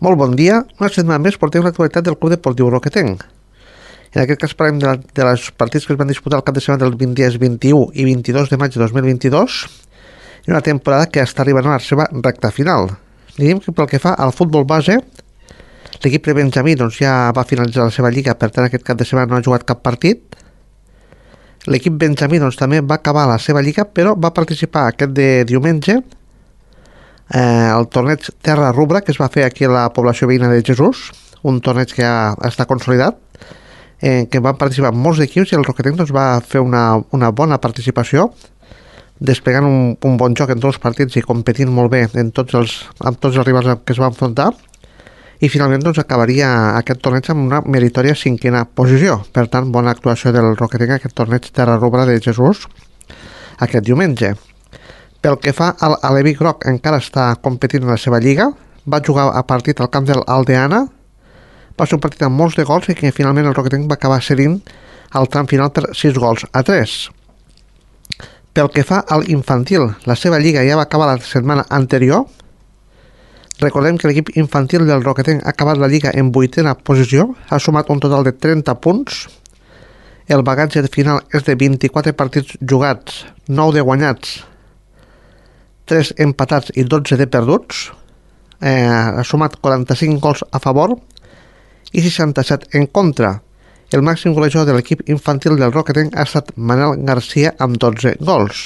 Molt bon dia. Una setmana més portem l'actualitat del Club Deportiu Roquetenc. En aquest cas parlem de les partits que es van disputar el cap de setmana dels 20 dies 21 i 22 de maig de 2022 en una temporada que està arribant a la seva recta final. Diríem que pel que fa al futbol base, l'equip de Benjamí ja va finalitzar la seva lliga, per tant aquest cap de setmana no ha jugat cap partit. L'equip Benjamí també va acabar la seva lliga, però va participar aquest de diumenge al torneig Terra Rubra, que es va fer aquí a la població veïna de Jesús, un torneig que ja està consolidat, que van participar molts equips, i el Roquetenc va fer una bona participació, desplegant un bon joc en tots els partits i competint molt bé amb tots els rivals que es van enfrontar, i finalment acabaria aquest torneig amb una meritòria 5a posició. Per tant, bona actuació del Roquetenc aquest torneig Terra Rubra de Jesús aquest diumenge. Pel que fa a l'Evi Groc, encara està competint en la seva lliga. Va jugar a partit al camp del Aldeana. Va ser un partit amb molts de gols i que finalment el Roquetenc va acabar cedint al tram final per 6-3. Pel que fa al infantil, la seva lliga ja va acabar la setmana anterior. Recordem que l'equip infantil del Roquetenc ha acabat la lliga en 8a posició. Ha sumat un total de 30 punts. El bagatge final és de 24 partits jugats, 9 de guanyats, 3 empatats i 12 de perduts. Ha sumat 45 gols a favor i 67 en contra. El màxim golejador de l'equip infantil del Roquetenc ha estat Manel Garcia amb 12 gols.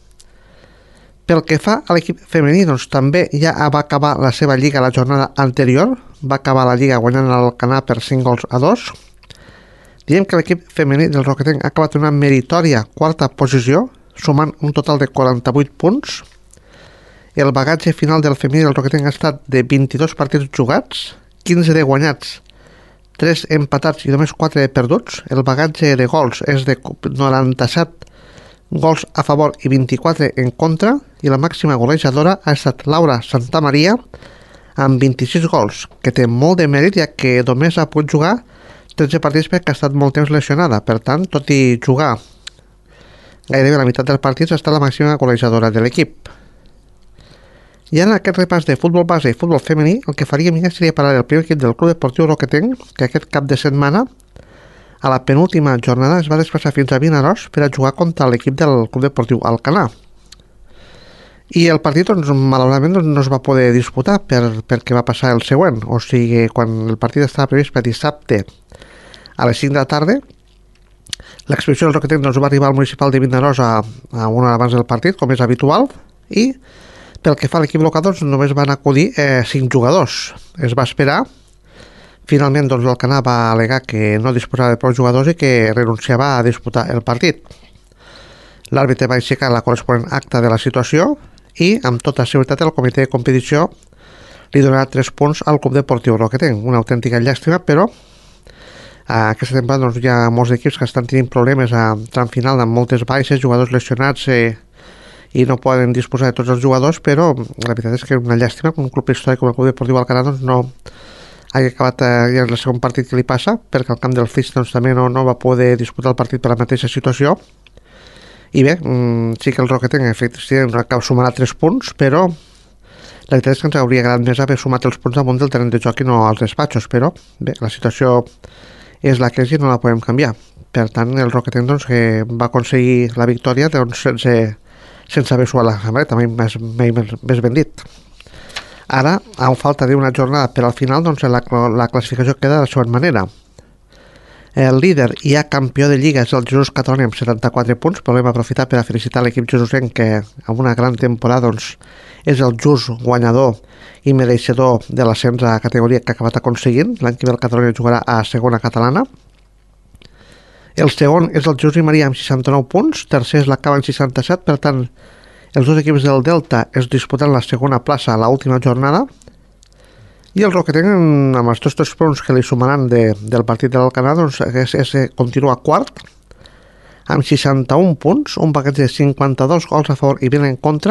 Pel que fa a l'equip femení, també ja va acabar la seva lliga la jornada anterior. Va acabar la lliga guanyant l'Alcanar per 5-2. Diem que l'equip femení del Roquetenc ha acabat una meritòria 4a posició, sumant un total de 48 punts. El bagatge final del femení del Roquetenc ha estat de 22 partits jugats, 15 de guanyats, 3 empatats i només 4 de perduts. El bagatge de gols és de 97 gols a favor i 24 en contra, i la màxima golejadora ha estat Laura Santamaria amb 26 gols, que té molt de mèrit, ja que només ha pogut jugar 13 partits perquè ha estat molt temps lesionada. Per tant, tot i jugar gairebé la meitat dels partits, ha estat la màxima golejadora de l'equip. I en aquest repàs de futbol base i futbol femení, el que faríem ja seria parlar del primer equip del Club Deportiu Roquetenc, que aquest cap de setmana, a la penúltima jornada, es va desplaçar fins a Vinaròs per a jugar contra l'equip del Club Deportiu Alcanar. I el partit, malauradament, no es va poder disputar perquè va passar el següent. O sigui, quan el partit estava previst per dissabte a les 5 de la tarda, l'expedició del Roquetenc va arribar al municipal de Vinaròs a una hora abans del partit, com és habitual, i pel que fa a l'equip local, només van acudir 5 jugadors. Es va esperar. Finalment, l'Alcanar va al·legar que no disposava de prou jugadors i que renunciava a disputar el partit. L'àrbitre va aixecar la corresponent acta de la situació i, amb tota seguretat, el comitè de competició li donarà 3 punts al Club Deportiu Roquetenc. Una autèntica llàstima, però aquesta temporada hi ha molts equips que estan tenint problemes a tram final amb moltes baixes, jugadors lesionats i no poden disposar de tots els jugadors, però la veritat és que és una llàstima que un club històric com el Club Deportiu Alcanar no hagi acabat ja el segon partit que li passa, perquè el camp del Flix també no va poder disputar el partit per la mateixa situació. I bé, sí que el Roquetenc efectivament sumarà 3 punts, però la veritat és que ens hauria agradat més haver sumat els punts damunt del terreny de joc i no als despatxos, però bé, la situació és la que és i no la podem canviar. Per tant, el Roquetenc que va aconseguir la victòria sense haver suat la samarreta, mai més ben dit. Ara, a falta d'una jornada per al final, la classificació queda de la següent manera. El líder i ja campió de lliga és el Jesús Catalunya amb 74 punts. Volem aprofitar per a felicitar l'equip jesusenc, que amb una gran temporada és el just guanyador i mereixedor de l'ascens a categoria que ha acabat aconseguint. L'any que ve el Catalunya jugarà a segona catalana. El segon és el Jesús i Maria amb 69 punts, tercer és la Cava amb 67, per tant, els dos equips del Delta es disputen la segona plaça a l'última jornada, i el Roquetenc, amb els 2 punts que li sumaran del partit de l'Alcanar, continua quart, amb 61 punts, un paquet de 52 gols a favor i 20 en contra,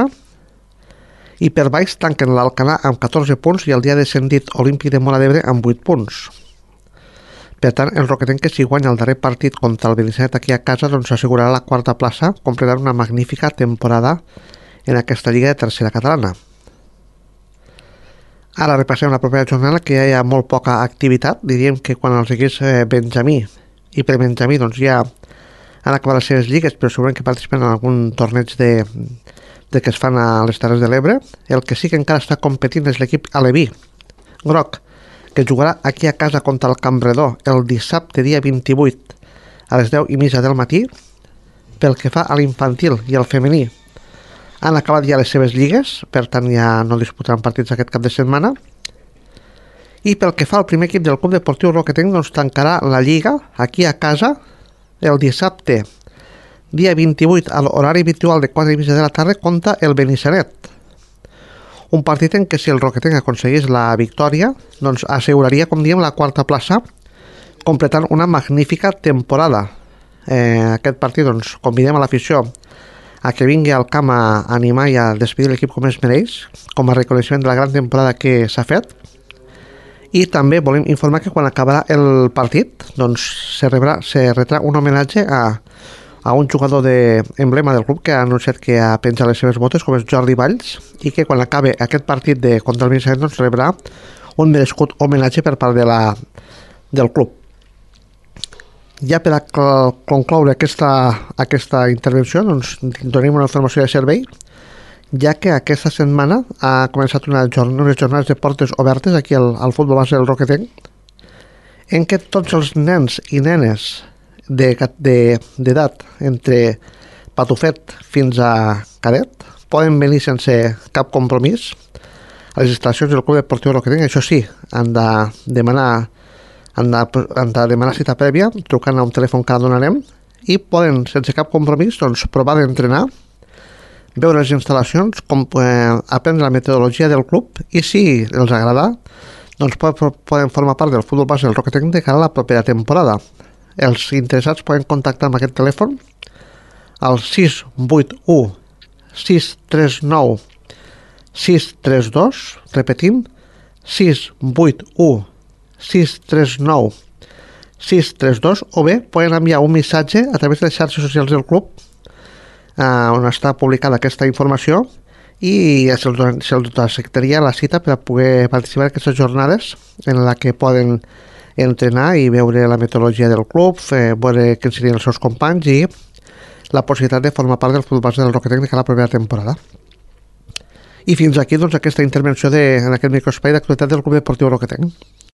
i per baix tanquen l'Alcanar amb 14 punts i el dia descendit Olímpic de Móra d'Ebre amb 8 punts. Per tant, el Roquetenc, que si guanya el darrer partit contra el Benissanet aquí a casa, assegurarà la quarta plaça, completant una magnífica temporada en aquesta lliga de tercera catalana. Ara repassem la propera jornada, que ja hi ha molt poca activitat. Diríem que quan els equips Benjamí i prebenjamí doncs ja han acabat les seves lligues, però segurament que participen en algun torneig de que es fan a les Terres de l'Ebre. El que sí que encara està competint és l'equip aleví groc, que jugarà aquí a casa contra el Campredó el dissabte dia 28 a les 10:30 del matí. Pel que fa a l'infantil i al femení, han acabat ja les seves lligues, per tant ja no disputaran partits aquest cap de setmana. I pel que fa al primer equip del Club Deportiu Roquetenc, doncs tancarà la lliga aquí a casa el dissabte dia 28 a l'horari habitual de 4:30 de la tarda contra el Benissanet. Un partit en què si el Roquetenc aconseguís la victòria, doncs asseguraria, com diem, la quarta plaça, completant una magnífica temporada. Aquest partit, doncs, convidem a l'afició a que vingui al camp a animar i a despedir l'equip com es mereix, com a reconeixement de la gran temporada que s'ha fet. I també volem informar que quan acabarà el partit, doncs se retrà un homenatge a un jugador d'emblema del club que ha anunciat que ha penjat les seves botes, com és Jordi Valls, i que quan acabi aquest partit contra el Benissanet doncs rebrà un merescut homenatge per part del club. Ja per a concloure aquesta intervenció, doncs donem una informació de servei, ja que aquesta setmana ha començat unes jornades de portes obertes aquí al futbol base del Roquetenc, en què tots els nens i nenes d'edat entre patufet fins a cadet poden venir sense cap compromís a les instal·lacions del Club Deportiu Roquetenc. Això sí, han de demanar cita prèvia, trucant a un telèfon que donarem, i poden, sense cap compromís, doncs, provar d'entrenar, veure les instal·lacions, aprendre la metodologia del club, i si els agrada, doncs poden formar part del futbol base del Roquetenc de cara a la propera temporada. Els interessats poden contactar amb aquest telèfon al 681 639 632, repetim, 681 639 632, o bé poden enviar un missatge a través de les xarxes socials del club on està publicada aquesta informació, i se'ls acceptaria la cita per a poder participar en aquestes jornades en la que poden entrenar i veure la metodologia del club, veure quins serien els seus companys i la possibilitat de formar part del futbol base del Roquetenc de cada propera temporada. I fins aquí doncs aquesta intervenció en aquest microespai d'actualitat del Club Deportiu Roquetenc.